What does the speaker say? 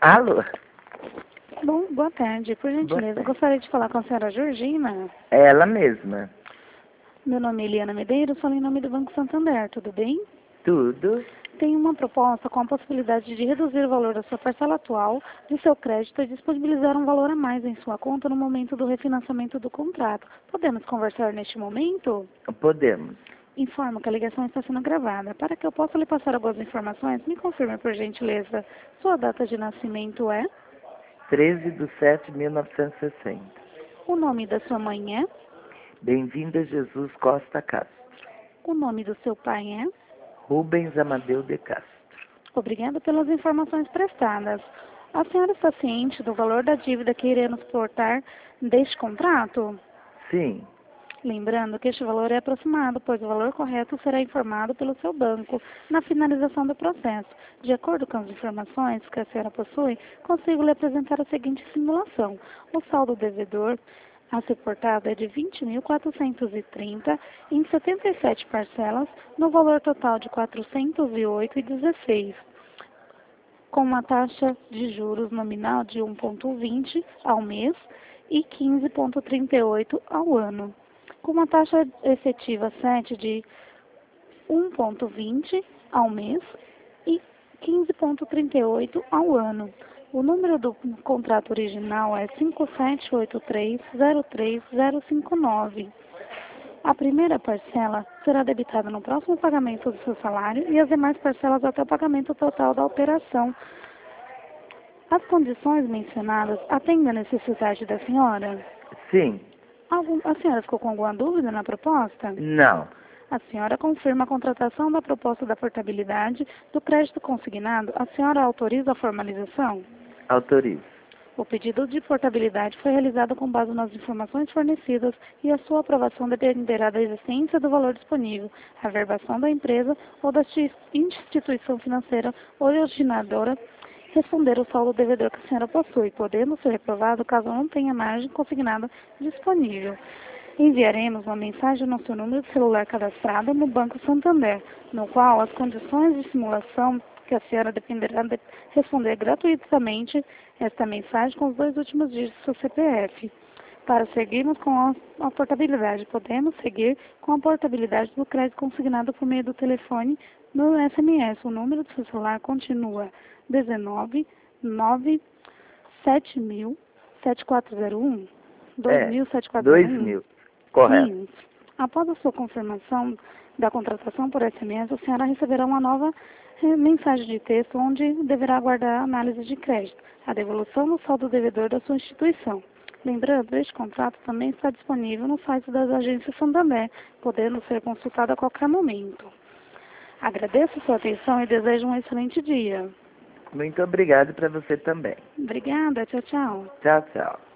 Alô? Bom, boa tarde. Por gentileza, tarde. gostaria de falar com a senhora Georgina. É ela mesma. Meu nome é Eliana Medeiros, falo em nome do Banco Santander, tudo bem? Tudo? Tenho uma proposta com a possibilidade de reduzir o valor da sua parcela atual de seu crédito e disponibilizar um valor a mais em sua conta no momento do refinanciamento do contrato. Podemos conversar neste momento? Podemos. Informo que a ligação está sendo gravada. Para que eu possa lhe passar algumas informações, me confirme, por gentileza. Sua data de nascimento é? 13/7/1960. O nome da sua mãe é? Bem-vinda Jesus Costa Castro. O nome do seu pai é? Rubens Amadeu de Castro. Obrigada pelas informações prestadas. A senhora está ciente do valor da dívida que iremos suportar deste contrato? Sim. Lembrando que este valor é aproximado, pois o valor correto será informado pelo seu banco na finalização do processo. De acordo com as informações que a senhora possui, consigo lhe apresentar a seguinte simulação. O saldo devedor a ser portado é de R$ 20.430 em 77 parcelas, no valor total de R$ 408,16, com uma taxa de juros nominal de 1,20 ao mês e 15,38 ao ano, com uma taxa efetiva 7 de 1,20 ao mês e 15,38 ao ano. O número do contrato original é 5783-03059. A primeira parcela será debitada no próximo pagamento do seu salário e as demais parcelas até o pagamento total da operação. As condições mencionadas atendem à necessidade da senhora? Sim. A senhora ficou com alguma dúvida na proposta? Não. A senhora confirma a contratação da proposta da portabilidade do crédito consignado. A senhora autoriza a formalização? Autorizo. O pedido de portabilidade foi realizado com base nas informações fornecidas e a sua aprovação dependerá da existência do valor disponível, a verbação da empresa ou da instituição financeira originadora responder o saldo devedor que a senhora possui, podendo ser reprovado caso não tenha margem consignada disponível. Enviaremos uma mensagem no seu número de celular cadastrado no Banco Santander, no qual as condições de simulação que a senhora dependerá de responder gratuitamente esta mensagem com os 2 últimos dígitos do seu CPF. Para seguirmos com a portabilidade, podemos seguir com a portabilidade do crédito consignado por meio do telefone no SMS. O número do seu celular continua 19 9 7000 7401 2 2000-7401? mil. Correto. Sim. Após a sua confirmação da contratação por SMS, a senhora receberá uma nova mensagem de texto onde deverá aguardar a análise de crédito, a devolução do saldo devedor da sua instituição. Lembrando, este contrato também está disponível no site das agências Santander, podendo ser consultado a qualquer momento. Agradeço a sua atenção e desejo um excelente dia. Muito obrigado para você também. Obrigada, tchau, tchau. Tchau, tchau.